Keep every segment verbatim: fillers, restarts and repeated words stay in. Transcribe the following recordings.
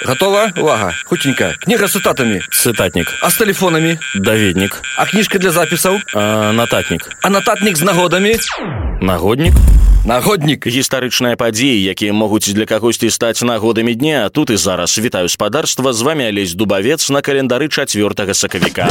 Готова? Увага. Хутенька. Книга с цитатами. Цытатнік. А с телефонами? Даведнік. А книжка для записаў? А, нататнік. А нататник с нагодами? Нагоднік. Нагодник. Гістарычныя падзеі, якія могуць для кагосьці стаць нагодамі дня. Тут і зараз вітаю спадарства. З вами Алесь Дубавец на календары чацвёртага сакавіка.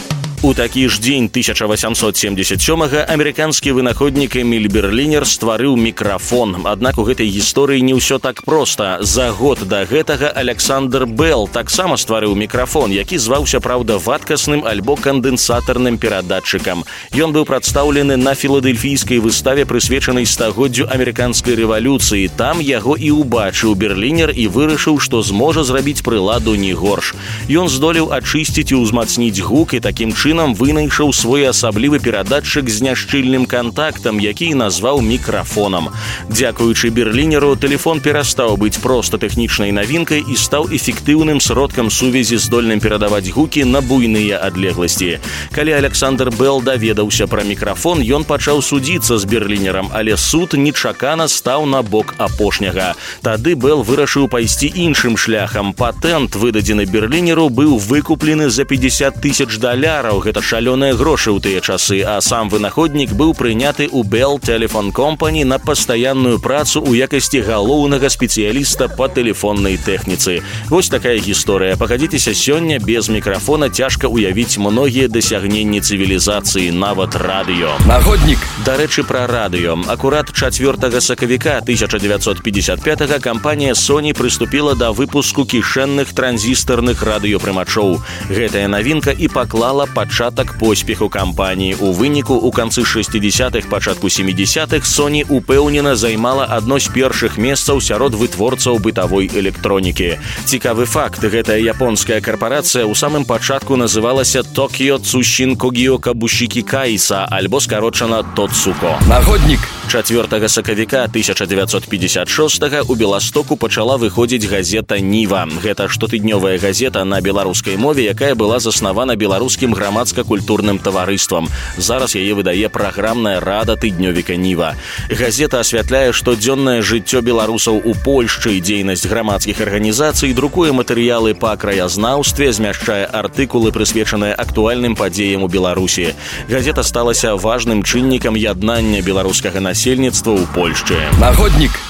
У такі ж дзень тысяча васямсот семьдесят сёмага амерыканскі вынаходнік Эміль Берлінер стварыў мікрафон. Аднак у гэтай гісторыі не ўсё так проста. За год да гэтага Александр Белл таксама стварыў мікрафон, які зваўся, праўда, вадкасным альбо кандэнсатарным перадатчыкам. Ён быў прадстаўлены на філадельфійскай выставе, прысвечанай стагоддзю амерыканскай рэвалюцыі. Там яго і ўбачыў Берлінер і вырашыў, што зможа зрабіць прыладу не горш. Ён здолеў ачысціць і ўзмацніць гук і такім чынам вынайшаў свой асаблівы перадатчык з няшчыльным кантактам, які назваў мікрафонам. Дзякуючы Берлінеру, тэлефон перастаў быць проста тэхнічнай навінкай і стаў эфектыўным сродкам сувязі, здольным перадаваць гукі на буйныя адлегласці. Калі Александр Белл даведаўся пра мікрафон, ён пачаў судзіцца з Берлінерам, але суд нечакана стаў на бок апошняга. Тады Белл вырашыў пайсці іншым шляхам. Патэнт, выдадзены Берлінеру, быў выкуплены за пятьдесят тысяч даляраў. Гэта шалёныя грошы ў тыя часы, а сам вынаходнік быў прыняты ў Bell Telephone Company на пастаянную працу ў якасці галоўнага спецыяліста па тэлефоннай тэхніцы. Вось такая гісторыя. Пагадзіцеся, сёння без мікрафона цяжка ўявіць многія дасягненні цывілізацыі, нават радыё. Нагодник. Дарэчы, пра радыё. Акурат чацвёртага сакавіка тысяча девятьсот пятьдесят пятага кампанія Sony прыступіла да выпуску кішэнных транзістарных радыёпрымачоў. Гэтая навінка і паклала пачатак поспеху кампаніі. У выніку, у канцы шэсцідзесятых, пачатку сямідзесятых Sony упэўнена займала адно з першых месцаў сярод вытворцаў бытавой электронікі. Цікавы факт, гэтая японская карпарацыя ў самым пачатку называлася Tokyo Tsushin Kogyo Kabushiki Kaisa, альбо скарочана Тоцуко. Нагодник. чацвёртага сакавіка тысяча девятьсот пятьдесят шостага у Беластоку пачала выходзіць газета «Ніва». Гэта штотыднёвая газета на беларускай мове, якая была заснавана беларускім грамадска-культурным таварыствам. Зараз яе выдае праграмная рада тыднёвіка «Ніва». Газета асвятляе штодзённае жыццё беларусаў у Польшчы і дзейнасць грамадскіх арганізацый, друкуе матэрыялы па краязнаўстве, змяшчае артыкулы, прысвечаныя актуальным падзеям у Беларусі. Газета сталася важным чыннікам яднання беларускага насельніцтва ў Польшчы. Нагодник.